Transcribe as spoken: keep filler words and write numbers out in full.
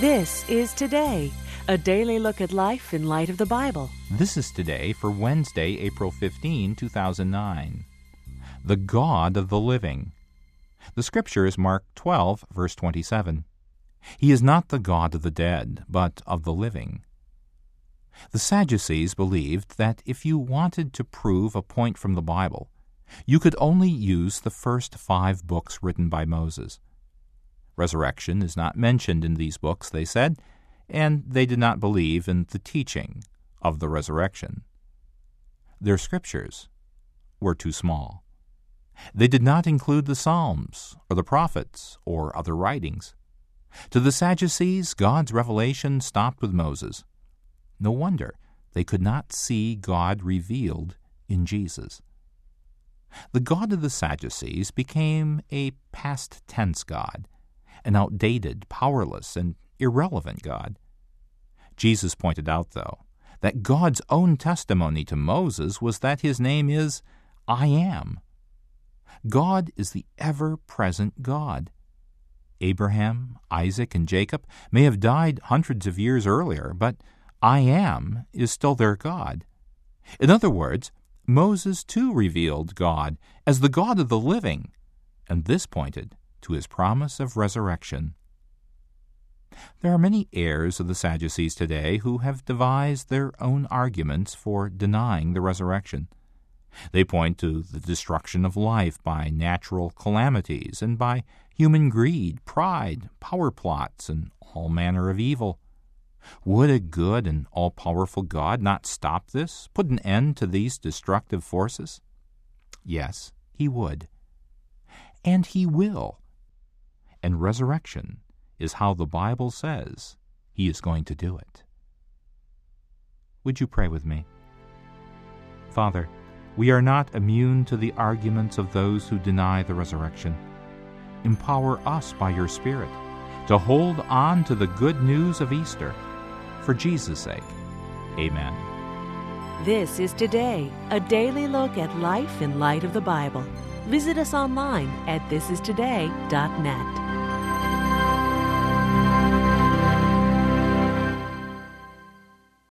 This is Today, a daily look at life in light of the Bible. This is Today for Wednesday, April fifteenth, two thousand nine. The God of the Living. The scripture is Mark twelve, verse twenty-seven. He is not the God of the dead, but of the living. The Sadducees believed that if you wanted to prove a point from the Bible, you could only use the first five books written by Moses. Resurrection is not mentioned in these books, they said, and they did not believe in the teaching of the resurrection. Their scriptures were too small. They did not include the Psalms or the prophets or other writings. To the Sadducees, God's revelation stopped with Moses. No wonder they could not see God revealed in Jesus. The God of the Sadducees became a past tense God, an outdated, powerless, and irrelevant God. Jesus pointed out, though, that God's own testimony to Moses was that his name is I Am. God is the ever-present God. Abraham, Isaac, and Jacob may have died hundreds of years earlier, but I Am is still their God. In other words, Moses too revealed God as the God of the living, and this pointed to his promise of resurrection. There are many heirs of the Sadducees today who have devised their own arguments for denying the resurrection. They point to the destruction of life by natural calamities and by human greed, pride, power plots, and all manner of evil. Would a good and all-powerful God not stop this, put an end to these destructive forces? Yes, he would. And he will. And resurrection is how the Bible says he is going to do it. Would you pray with me? Father, we are not immune to the arguments of those who deny the resurrection. Empower us by your Spirit to hold on to the good news of Easter. For Jesus' sake, amen. This is Today, a daily look at life in light of the Bible. Visit us online at this is today dot net.